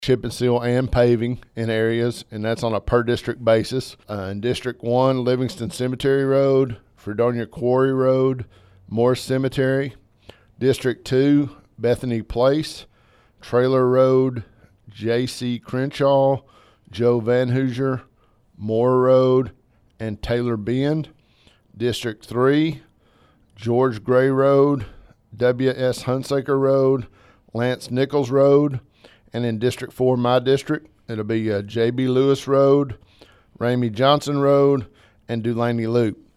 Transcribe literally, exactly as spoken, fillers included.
chip and seal and paving in areas, and that's on a per district basis. Uh, in District one, Livingston Cemetery Road, Fredonia Quarry Road, Morris Cemetery. District two, Bethany Place, Trailer Road, J C Crenshaw, Joe Van Hoosier, Moore Road, and Taylor Bend. District three, George Gray Road, W S Hunsaker Road, Lance Nichols Road. And in District four, my district, it'll be uh, J B Lewis Road, Ramey Johnson Road, and Dulaney Loop.